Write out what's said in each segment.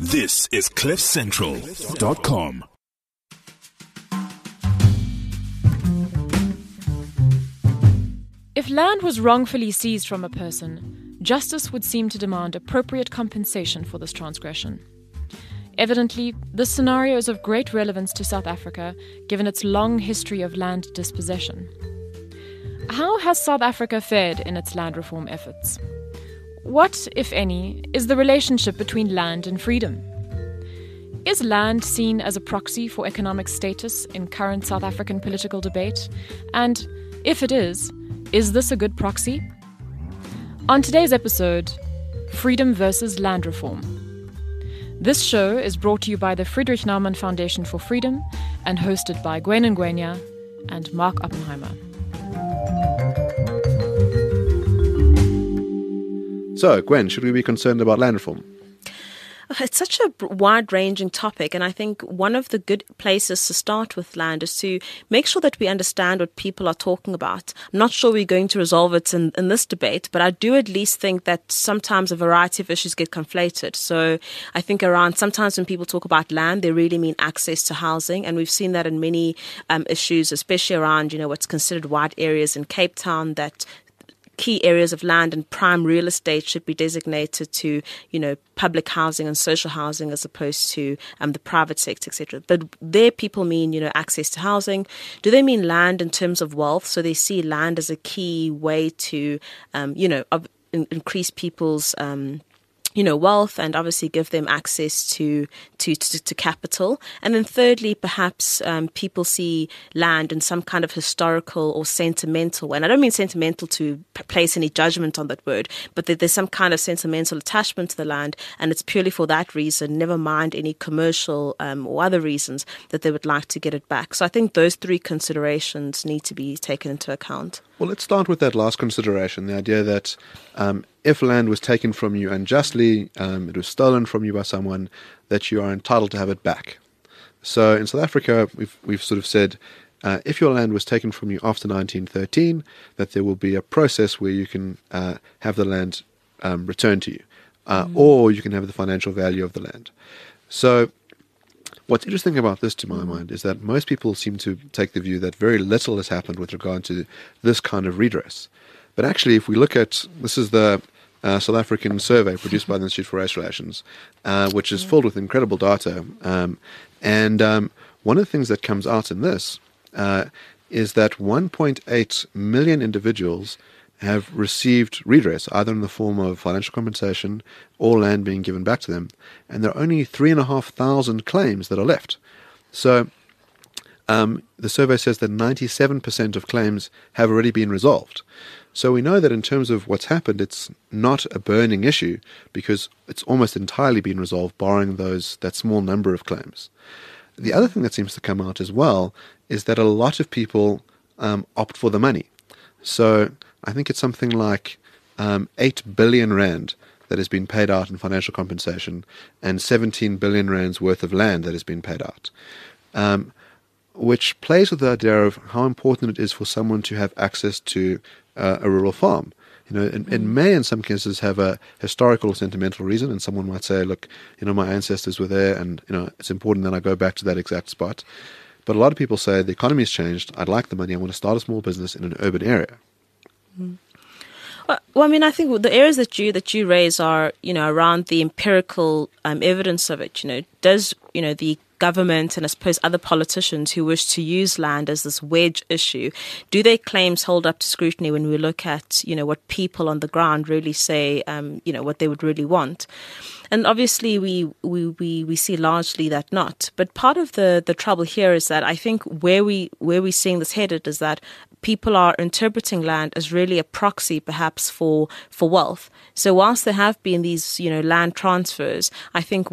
This is CliffCentral.com. If land was wrongfully seized from a person, justice would seem to demand appropriate compensation for this transgression. Evidently, this scenario is of great relevance to South Africa, given its long history of land dispossession. How has South Africa fared in its land reform efforts? What, if any, is the relationship between land and freedom? Is land seen as a proxy for economic status in current South African political debate? And if it is this a good proxy? On today's episode, Freedom versus Land Reform. This show is brought to you by the Friedrich Naumann Foundation for Freedom and hosted by Gwen Ngwenya and Mark Oppenheimer. So, Gwen, should we be concerned about land reform? It's such a wide-ranging topic, and I think one of the good places to start with land is to make sure that we understand what people are talking about. I'm not sure we're going to resolve it in this debate, but I do at least think that sometimes a variety of issues get conflated. So I think sometimes when people talk about land, they really mean access to housing, and we've seen that in many issues, especially around, what's considered white areas in Cape Town, that key areas of land and prime real estate should be designated to, public housing and social housing as opposed to the private sector, etc. But there people mean, access to housing. Do they mean land in terms of wealth? So they see land as a key way to, increase people's wealth and obviously give them access to capital. And then thirdly, perhaps people see land in some kind of historical or sentimental way. And I don't mean sentimental to place any judgment on that word, but that there's some kind of sentimental attachment to the land, and it's purely for that reason, never mind any commercial or other reasons that they would like to get it back. So I think those three considerations need to be taken into account. Well, let's start with that last consideration, the idea that if land was taken from you unjustly, it was stolen from you by someone, that you are entitled to have it back. So in South Africa, we've sort of said, if your land was taken from you after 1913, that there will be a process where you can have the land returned to you, or you can have the financial value of the land. So what's interesting about this, to my mind, is that most people seem to take the view that very little has happened with regard to this kind of redress. But actually, if we look at, this is the South African survey produced by the Institute for Race Relations, which is filled with incredible data. And one of the things that comes out in this is that 1.8 million individuals have received redress, either in the form of financial compensation or land being given back to them. And there are only 3,500 claims that are left. So the survey says that 97% of claims have already been resolved. So we know that in terms of what's happened, it's not a burning issue because it's almost entirely been resolved, barring that small number of claims. The other thing that seems to come out as well is that a lot of people opt for the money. So I think it's something like 8 billion rand that has been paid out in financial compensation and 17 billion rands worth of land that has been paid out, which plays with the idea of how important it is for someone to have access to a rural farm. It may in some cases have a historical or sentimental reason, and someone might say, look, my ancestors were there and, it's important that I go back to that exact spot. But a lot of people say the economy's changed, I'd like the money, I want to start a small business in an urban area. Well, I mean, I think the areas that you raise are, around the empirical evidence of it. Does, the government and I suppose other politicians who wish to use land as this wedge issue, do their claims hold up to scrutiny when we look at, what people on the ground really say, what they would really want? And obviously we see largely that not. But part of the trouble here is that I think where we're seeing this headed is that people are interpreting land as really a proxy perhaps for wealth. So whilst there have been these, land transfers, I think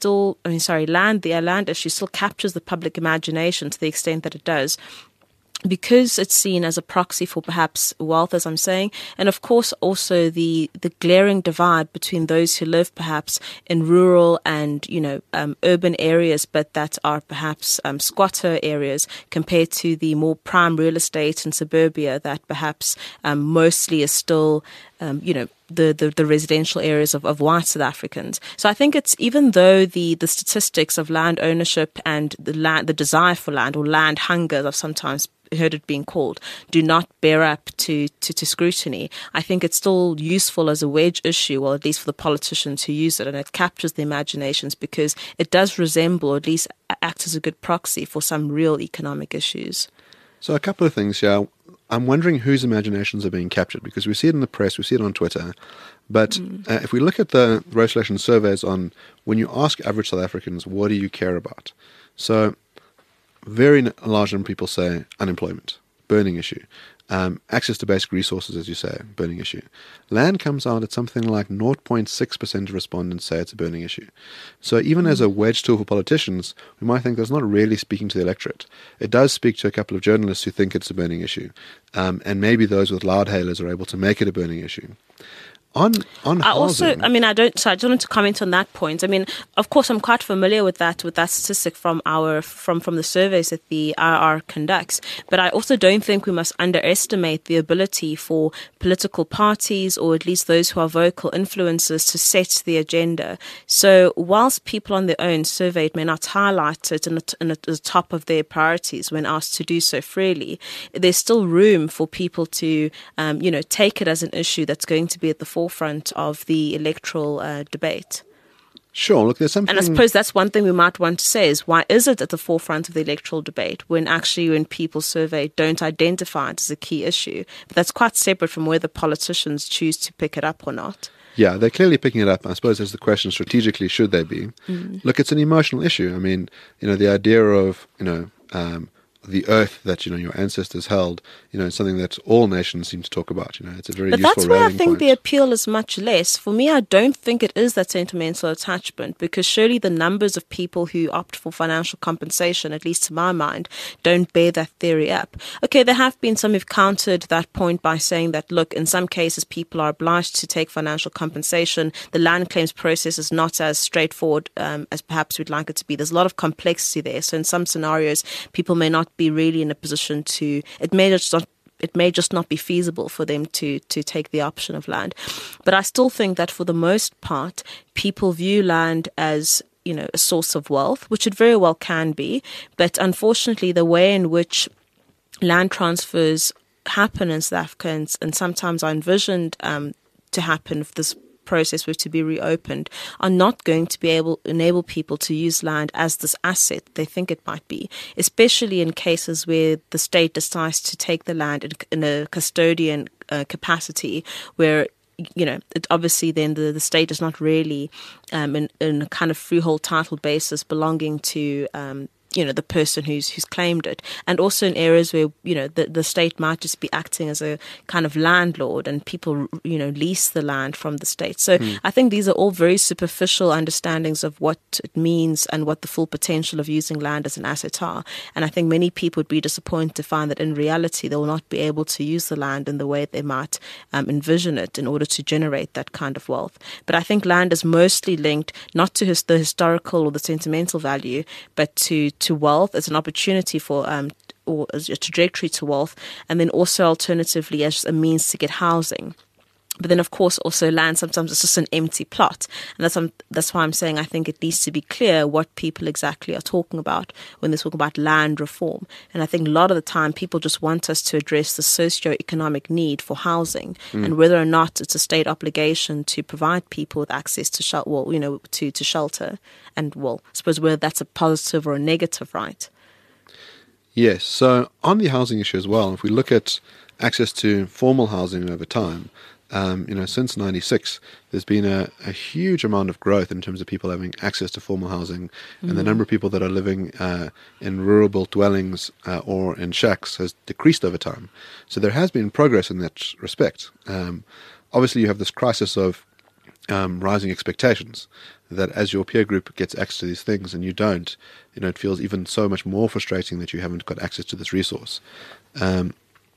the land issue still captures the public imagination to the extent that it does, because it's seen as a proxy for perhaps wealth, as I'm saying, and of course also the glaring divide between those who live perhaps in rural and urban areas, but that are perhaps squatter areas, compared to the more prime real estate in suburbia that perhaps mostly is still the residential areas of white South Africans. So I think it's, even though the statistics of land ownership and the desire for land, or land hunger, I've sometimes heard it being called, do not bear up to scrutiny, I think it's still useful as a wedge issue, or at least for the politicians who use it, and it captures the imaginations because it does resemble, or at least act as a good proxy for some real economic issues. So a couple of things here. I'm wondering whose imaginations are being captured, because we see it in the press, we see it on Twitter. But if we look at the race relations surveys on when you ask average South Africans, what do you care about? So very large number of people say unemployment, burning issue. Access to basic resources, as you say, burning issue. Land comes out at something like 0.6% of respondents say it's a burning issue. So even as a wedge tool for politicians, we might think that's not really speaking to the electorate. It does speak to a couple of journalists who think it's a burning issue. And maybe those with loudhailers are able to make it a burning issue. On housing, I just wanted to comment on that point. I mean, of course, I'm quite familiar with that statistic from the surveys that the IR conducts. But I also don't think we must underestimate the ability for political parties, or at least those who are vocal influencers, to set the agenda. So whilst people on their own surveyed may not highlight it in the top of their priorities when asked to do so freely, there's still room for people to, take it as an issue that's going to be at the forefront of the electoral debate. Sure, look, there's something... And I suppose that's one thing we might want to say is, why is it at the forefront of the electoral debate when people surveyed don't identify it as a key issue? But that's quite separate from whether politicians choose to pick it up or not. Yeah, they're clearly picking it up. I suppose there's the question, strategically, should they be? Look, it's an emotional issue. I mean, the idea of, the earth that your ancestors held, is something that all nations seem to talk about. It's a very useful rallying point. But that's where I think the appeal is much less. For me, I don't think it is that sentimental attachment, because surely the numbers of people who opt for financial compensation, at least to my mind, don't bear that theory up. Okay, there have been some who've countered that point by saying that, look, in some cases people are obliged to take financial compensation. The land claims process is not as straightforward as perhaps we'd like it to be. There's a lot of complexity there. So in some scenarios, people may not be really in a position to, it may just not be feasible for them to take the option of land. But I still think that for the most part, people view land as, a source of wealth, which it very well can be. But unfortunately, the way in which land transfers happen in South Africa, and sometimes are envisioned to happen if this process were to be reopened, are not going to enable people to use land as this asset they think it might be, especially in cases where the state decides to take the land in a custodian capacity, where it obviously then the state is not really in a kind of freehold title basis belonging to the person who's claimed it, and also in areas where the state might just be acting as a kind of landlord, and people lease the land from the state. So I think these are all very superficial understandings of what it means and what the full potential of using land as an asset are. And I think many people would be disappointed to find that in reality they will not be able to use the land in the way they might envision it in order to generate that kind of wealth. But I think land is mostly linked not to the historical or the sentimental value, but to wealth as an opportunity for or as a trajectory to wealth, and then also alternatively as a means to get housing. But then, of course, also land, sometimes it's just an empty plot. And that's why I'm saying I think it needs to be clear what people exactly are talking about when they talk about land reform. And I think a lot of the time people just want us to address the socio-economic need for housing and whether or not it's a state obligation to provide people with access to to shelter. And, I suppose whether that's a positive or a negative right. Yes. So on the housing issue as well, if we look at access to formal housing over time, since 96, there's been a huge amount of growth in terms of people having access to formal housing, and the number of people that are living in rural built dwellings or in shacks has decreased over time. So there has been progress in that respect. Obviously, you have this crisis of rising expectations, that as your peer group gets access to these things and you don't, it feels even so much more frustrating that you haven't got access to this resource. But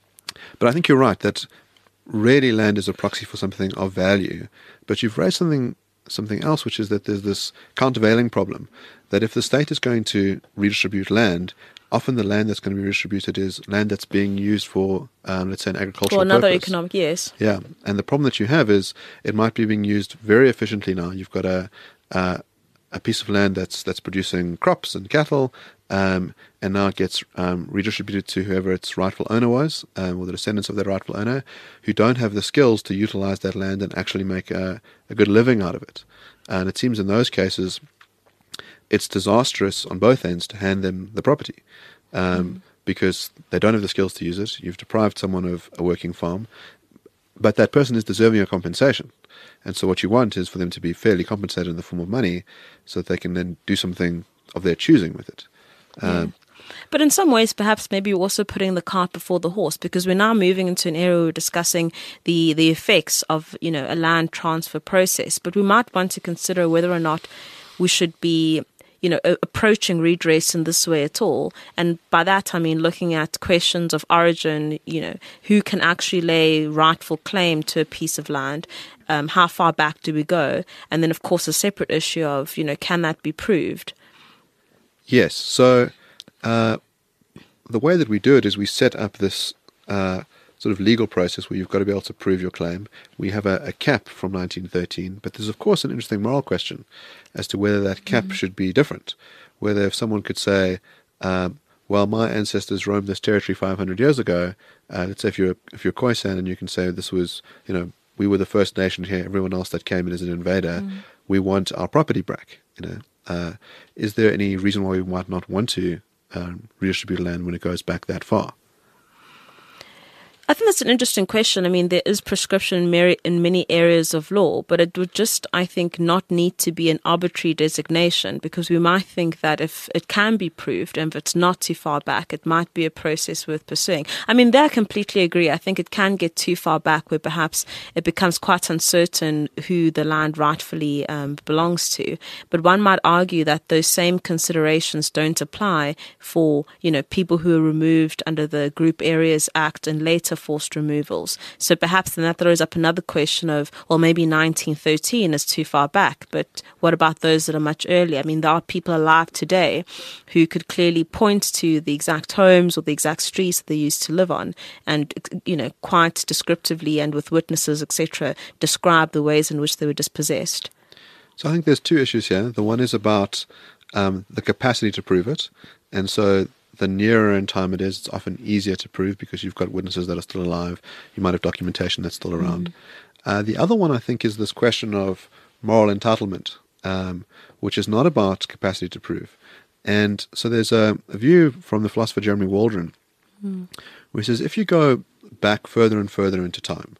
I think you're right that really land is a proxy for something of value. But you've raised something else, which is that there's this countervailing problem. that if the state is going to redistribute land, often the land that's going to be redistributed is land that's being used for, let's say, an agricultural or another purpose. economic, yes. Yeah, and the problem that you have is it might be being used very efficiently now. You've got a piece of land that's producing crops and cattle, and now it gets redistributed to whoever its rightful owner was, or the descendants of their rightful owner, who don't have the skills to utilize that land and actually make a good living out of it. And it seems in those cases, it's disastrous on both ends to hand them the property, because they don't have the skills to use it. You've deprived someone of a working farm, but that person is deserving of compensation. And so what you want is for them to be fairly compensated in the form of money so that they can then do something of their choosing with it. But in some ways, perhaps maybe we're also putting the cart before the horse, because we're now moving into an area where we're discussing the effects of, a land transfer process. But we might want to consider whether or not we should be approaching redress in this way at all. And by that, I mean looking at questions of origin, who can actually lay rightful claim to a piece of land, how far back do we go? And then, of course, a separate issue of, can that be proved? Yes. So the way that we do it is we set up this sort of legal process where you've got to be able to prove your claim. We have a cap from 1913, but there's, of course, an interesting moral question as to whether that cap should be different. Whether if someone could say, well, my ancestors roamed this territory 500 years ago, let's say if you're Khoisan and you can say this was, we were the first nation here, everyone else that came in as an invader, we want our property back. Is there any reason why we might not want to redistribute land when it goes back that far? I think that's an interesting question. I mean, there is prescription in many areas of law, but it would just, I think, not need to be an arbitrary designation, because we might think that if it can be proved and if it's not too far back, it might be a process worth pursuing. I mean, there I completely agree. I think it can get too far back where perhaps it becomes quite uncertain who the land rightfully belongs to. But one might argue that those same considerations don't apply for, people who are removed under the Group Areas Act and later forced removals. So perhaps then that throws up another question of, well, maybe 1913 is too far back, but what about those that are much earlier? I mean, there are people alive today who could clearly point to the exact homes or the exact streets that they used to live on and, quite descriptively and with witnesses, etc., describe the ways in which they were dispossessed. So I think there's two issues here. The one is about the capacity to prove it. And so the nearer in time it is, it's often easier to prove because you've got witnesses that are still alive. You might have documentation that's still around. The other one, I think, is this question of moral entitlement, which is not about capacity to prove. And so there's a view from the philosopher Jeremy Waldron, where he says if you go back further and further into time,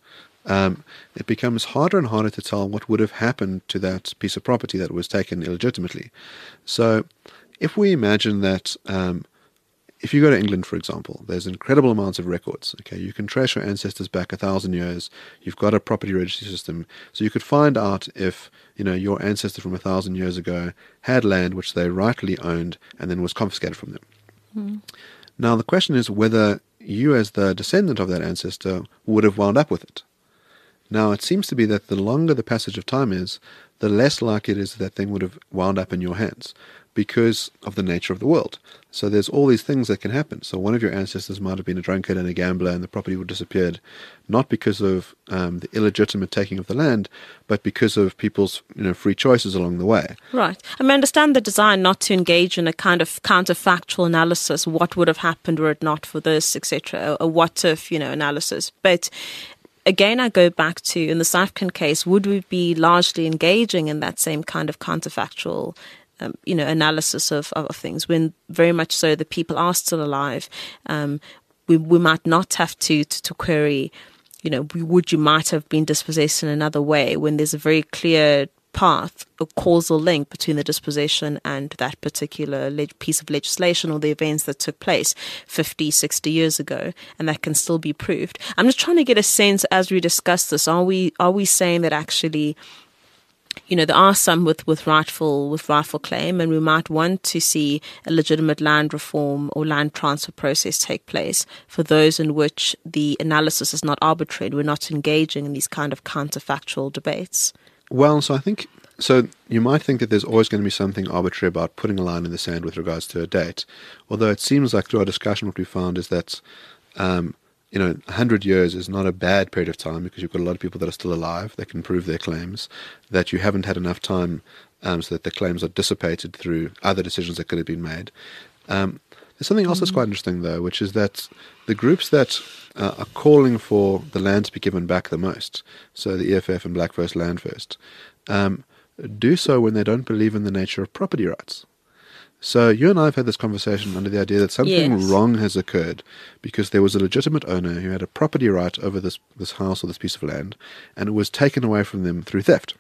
it becomes harder and harder to tell what would have happened to that piece of property that was taken illegitimately. So if we imagine that if you go to England, for example, there's incredible amounts of records. Okay, you can trace your ancestors back 1,000 years. You've got a property registry system, so you could find out if your ancestor from 1,000 years ago had land which they rightly owned and then was confiscated from them. Now the question is whether you, as the descendant of that ancestor, would have wound up with it. Now it seems to be that the longer the passage of time is, the less likely it is that thing would have wound up in your hands, because of the nature of the world. So there's all these things that can happen. So one of your ancestors might have been a drunkard and a gambler and the property would have disappeared, not because of the illegitimate taking of the land, but because of people's free choices along the way. Right. I mean, I understand the design not to engage in a kind of counterfactual analysis, what would have happened were it not for this, etc., a what-if, analysis. But again, I go back to, in the South African case, would we be largely engaging in that same kind of counterfactual analysis of things, when very much so the people are still alive? We might not have to query, you might have been dispossessed in another way, when there's a very clear path, a causal link between the dispossession and that particular piece of legislation or the events that took place 50, 60 years ago, and that can still be proved. I'm just trying to get a sense as we discuss this, are we saying that actually there are some with rightful claim, and we might want to see a legitimate land reform or land transfer process take place for those in which the analysis is not arbitrary. We're not engaging in these kind of counterfactual debates. Well, so I think So you might think that there's always going to be something arbitrary about putting a line in the sand with regards to a date, although it seems like through our discussion what we found is that 100 years is not a bad period of time, because you've got a lot of people that are still alive that can prove their claims, that you haven't had enough time so that the claims are dissipated through other decisions that could have been made. There's something else that's quite interesting, though, which is that the groups that are calling for the land to be given back the most, so the EFF and Black First Land First, do so when they don't believe in the nature of property rights. So you and I have had this conversation under the idea that something wrong has occurred because there was a legitimate owner who had a property right over this house or this piece of land, and it was taken away from them through theft.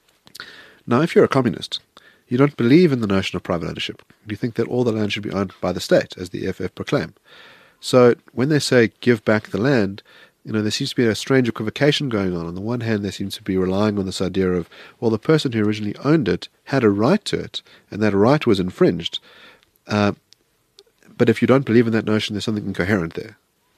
Now, if you're a communist, you don't believe in the notion of private ownership. You think that all the land should be owned by the state, as the EFF proclaim. So when they say give back the land, there seems to be a strange equivocation going on. On the one hand, they seem to be relying on this idea of, well, the person who originally owned it had a right to it, and that right was infringed. But if you don't believe in that notion, there's something incoherent there.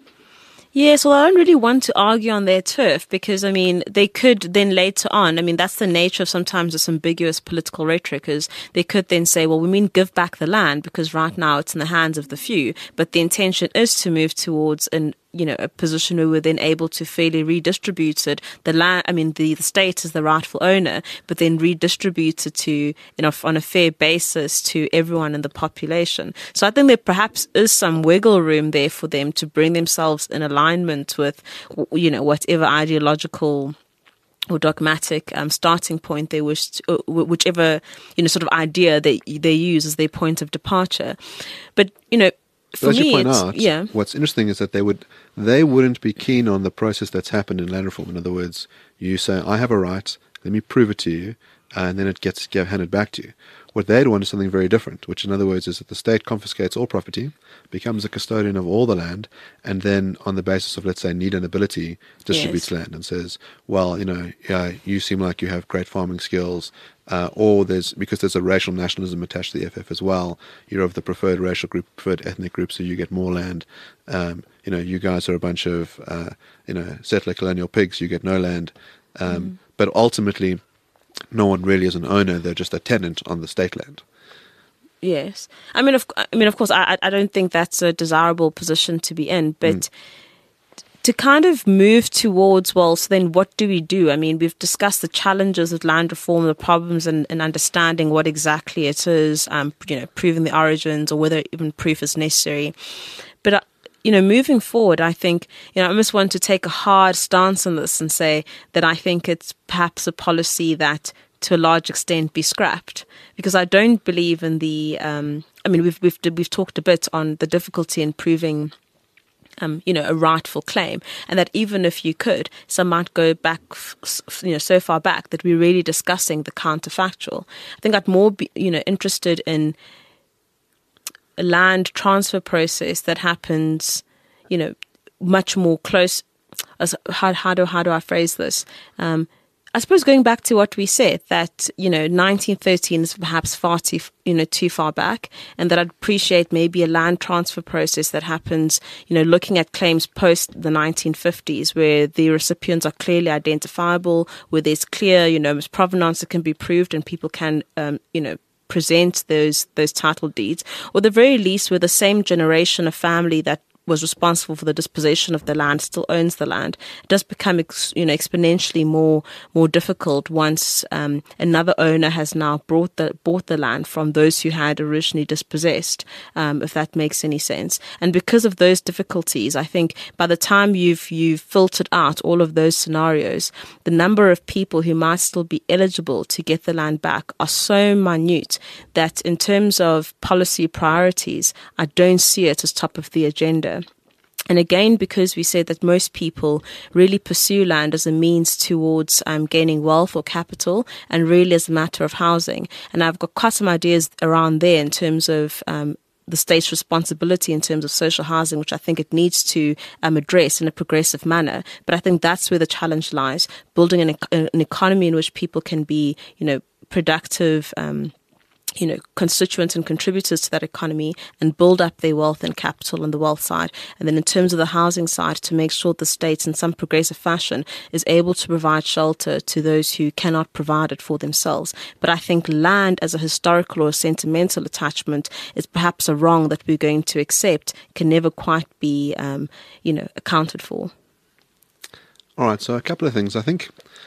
Yes, well, I don't really want to argue on their turf because, they could then later on, that's the nature of sometimes this ambiguous political rhetoric, is they could then say, well, we mean give back the land because right now it's in the hands of the few, but the intention is to move towards a position where we're then able to fairly redistribute it. The land, the state is the rightful owner, but then redistribute it to, on a fair basis to everyone in the population. So I think there perhaps is some wiggle room there for them to bring themselves in alignment with, whatever ideological or dogmatic starting point they wish to, whichever, sort of idea they use as their point of departure. But, for as me, you point out, what's interesting is that they wouldn't be keen on the process that's happened in land reform. In other words, you say, I have a right, let me prove it to you, and then it gets handed back to you. What they'd want is something very different, which in other words is that the state confiscates all property, becomes a custodian of all the land, and then on the basis of, let's say, need and ability, distributes land and says, well, you seem like you have great farming skills, or because there's a racial nationalism attached to the EFF as well, you're of the preferred racial group, preferred ethnic group, so you get more land. You guys are a bunch of, settler colonial pigs, you get no land. But ultimately, no one really is an owner, they're just a tenant on the state land. Yes. Of course, I don't think that's a desirable position to be in, but to kind of move towards, well, so then what do we do? We've discussed the challenges of land reform, the problems and understanding what exactly it is, proving the origins or whether even proof is necessary. But moving forward, I think, I almost want to take a hard stance on this and say that I think it's perhaps a policy that to a large extent be scrapped, because I don't believe in the, we've talked a bit on the difficulty in proving a rightful claim, and that even if you could, some might go back, so far back that we're really discussing the counterfactual. I think I'd more be, interested in a land transfer process that happens, much more close. How do I phrase this? I suppose going back to what we said, that 1913 is perhaps far too far back, and that I'd appreciate maybe a land transfer process that happens, looking at claims post the 1950s, where the recipients are clearly identifiable, where there's clear, provenance that can be proved, and people can, present those title deeds, or at the very least, where the same generation of family that was responsible for the dispossession of the land still owns the land. It does become exponentially more difficult once another owner has now bought the land from those who had originally dispossessed, if that makes any sense. And because of those difficulties, I think by the time you've filtered out all of those scenarios, the number of people who might still be eligible to get the land back are so minute that in terms of policy priorities, I don't see it as top of the agenda. And again, because we said that most people really pursue land as a means towards gaining wealth or capital, and really as a matter of housing. And I've got quite some ideas around there in terms of the state's responsibility in terms of social housing, which I think it needs to address in a progressive manner. But I think that's where the challenge lies, building an economy in which people can be, productive constituents and contributors to that economy and build up their wealth and capital on the wealth side. And then in terms of the housing side, to make sure the state in some progressive fashion is able to provide shelter to those who cannot provide it for themselves. But I think land as a historical or a sentimental attachment is perhaps a wrong that we're going to accept, can never quite be, accounted for. All right, so a couple of things. I think,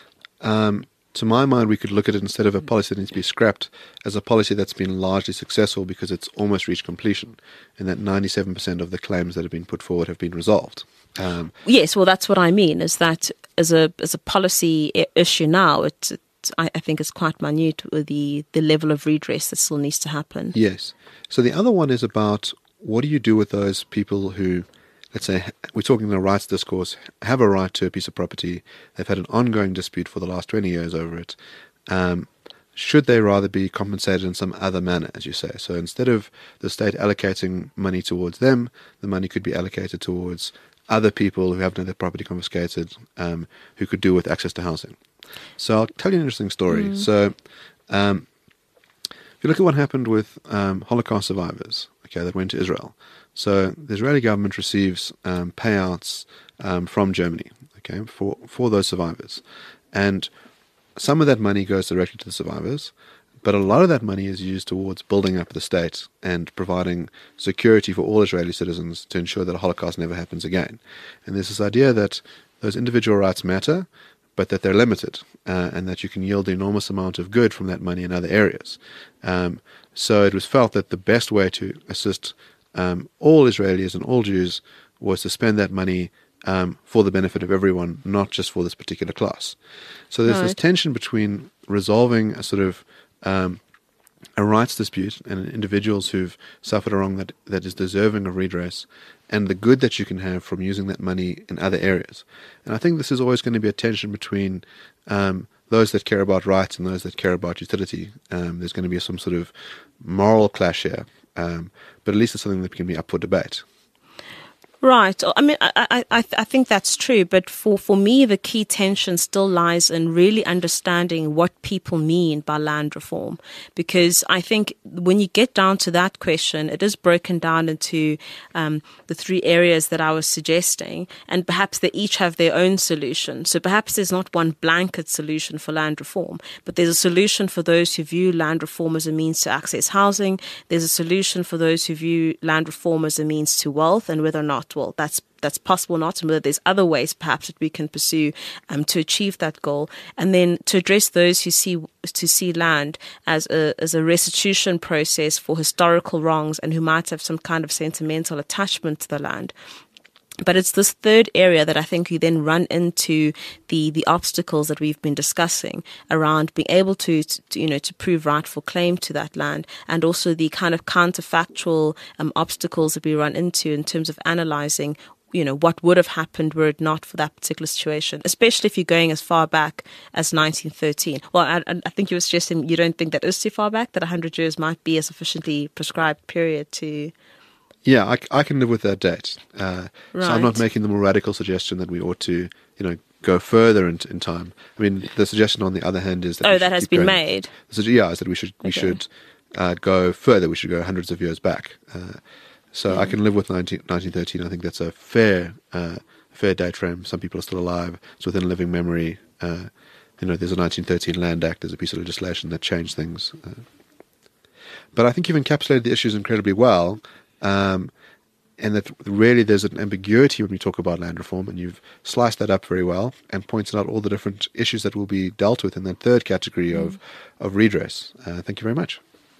to my mind, we could look at it instead of a policy that needs to be scrapped as a policy that's been largely successful because it's almost reached completion, and that 97% of the claims that have been put forward have been resolved. Yes, well, that's what I mean, is that as a policy issue now, I think it's quite minute with the level of redress that still needs to happen. Yes. So the other one is about what do you do with those people who, let's say, we're talking the rights discourse, have a right to a piece of property. They've had an ongoing dispute for the last 20 years over it. Should they rather be compensated in some other manner, as you say? So instead of the state allocating money towards them, the money could be allocated towards other people who haven't had their property confiscated, who could do with access to housing. So I'll tell you an interesting story. So if you look at what happened with Holocaust survivors, that went to Israel. So the Israeli government receives payouts from Germany, for those survivors. And some of that money goes directly to the survivors, but a lot of that money is used towards building up the state and providing security for all Israeli citizens to ensure that a Holocaust never happens again. And there's this idea that those individual rights matter, but that they're limited, and that you can yield an enormous amount of good from that money in other areas. So it was felt that the best way to assist all Israelis and all Jews was to spend that money for the benefit of everyone, not just for this particular class. So there's this tension between resolving a sort of a rights dispute and individuals who've suffered a wrong that is deserving of redress, and the good that you can have from using that money in other areas. And I think this is always going to be a tension between those that care about rights and those that care about utility. There's going to be some sort of moral clash here, but at least it's something that can be up for debate. Right. I mean, I think that's true. But for me, the key tension still lies in really understanding what people mean by land reform. Because I think when you get down to that question, it is broken down into the three areas that I was suggesting. And perhaps they each have their own solution. So perhaps there's not one blanket solution for land reform, but there's a solution for those who view land reform as a means to access housing. There's a solution for those who view land reform as a means to wealth, and whether or not, well, that's possible or not, and whether there's other ways perhaps that we can pursue to achieve that goal. And then to address those who see land as a restitution process for historical wrongs and who might have some kind of sentimental attachment to the land. But it's this third area that I think you then run into the obstacles that we've been discussing around being able to prove rightful claim to that land, and also the kind of counterfactual obstacles that we run into in terms of analysing what would have happened were it not for that particular situation, especially if you're going as far back as 1913. Well, I think you were suggesting you don't think that is too far back, that 100 years might be a sufficiently prescribed period to... Yeah, I can live with that date. Right. So I'm not making the more radical suggestion that we ought to, go further in time. I mean, the suggestion on the other hand is that that has been made. Is that we should go further. We should go hundreds of years back. So I can live with 1913. I think that's a fair date frame. Some people are still alive. It's within living memory. There's a 1913 Land Act. There's a piece of legislation that changed things. But I think you've encapsulated the issues incredibly well. And that really there's an ambiguity when we talk about land reform, and you've sliced that up very well and pointed out all the different issues that will be dealt with in that third category of redress. Thank you very much.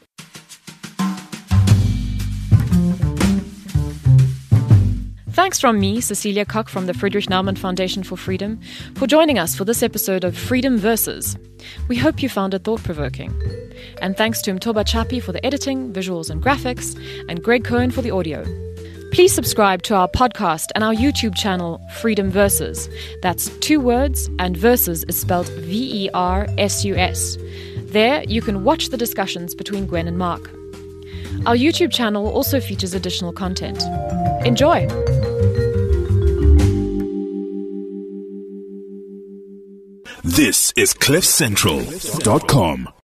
Thanks from me, Cecilia Koch from the Friedrich Naumann Foundation for Freedom, for joining us for this episode of Freedom Versus. We hope you found it thought-provoking. And thanks to Mtoba Chapi for the editing, visuals and graphics, and Greg Cohen for the audio. Please subscribe to our podcast and our YouTube channel, Freedom Versus. That's 2 words, and Versus is spelled VERSUS. There, you can watch the discussions between Gwen and Mark. Our YouTube channel also features additional content. Enjoy! This is CliffCentral.com.